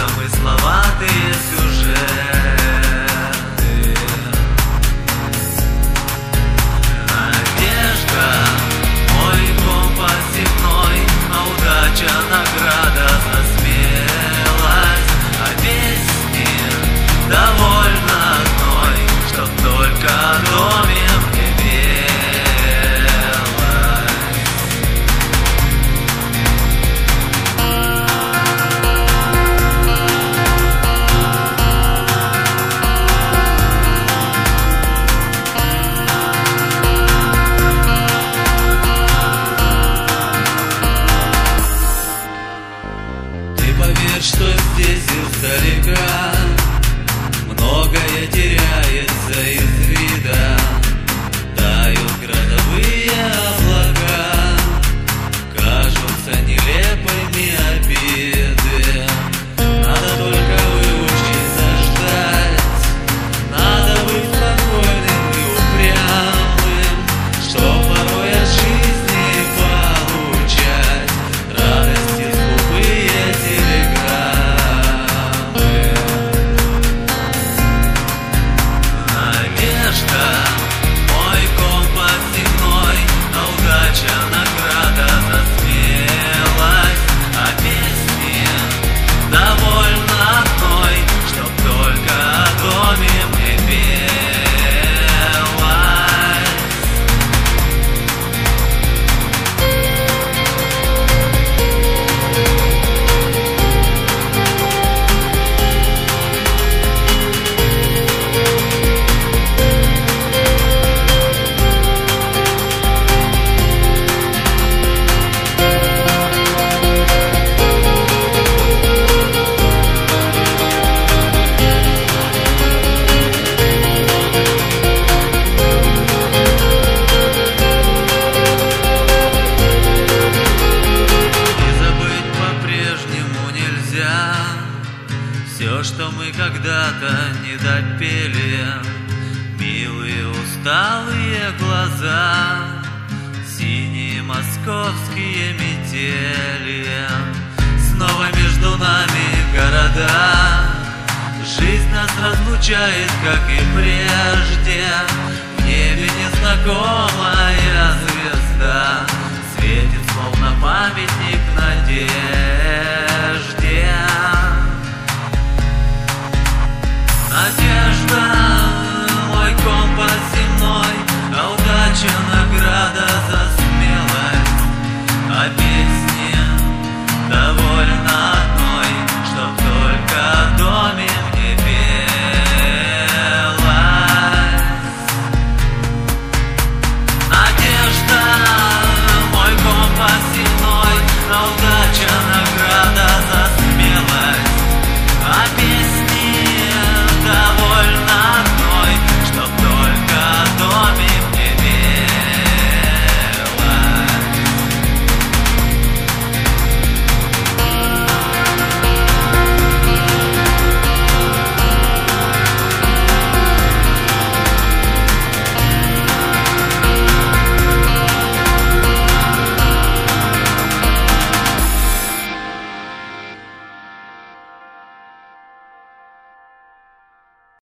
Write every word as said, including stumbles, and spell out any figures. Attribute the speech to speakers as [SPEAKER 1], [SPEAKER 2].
[SPEAKER 1] замысловатые сюжеты. Надежда, мой компас земной, а удача награда за смелость. А песни довольно одной, чтоб только о доме мне пелось. Ты поверь, что здесь издалека многое теряется из вида. Тают грозовые облака, кажутся нелепыми обиды. Надо только выучиться ждать, надо быть спокойным и упрямым, чтоб порой от жизни получать радости скупые телеграммы. Надежда, мой компас земной, а удача награда за смелость. А песни довольно одной, чтоб только о доме мне пелось. Все, что мы когда-то не допели, милые усталые глаза, синие московские метели, снова между нами города. Жизнь нас разлучает, как и прежде, в небе незнакомая звезда светит, словно памятник надежды.